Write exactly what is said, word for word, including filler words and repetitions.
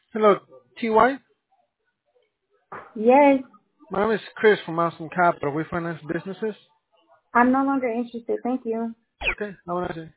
Hello, T Y. Yes, My name is Chris from Mountain Capital. We finance businesses. I'm no longer interested. Thank you. Okay, have a nice day.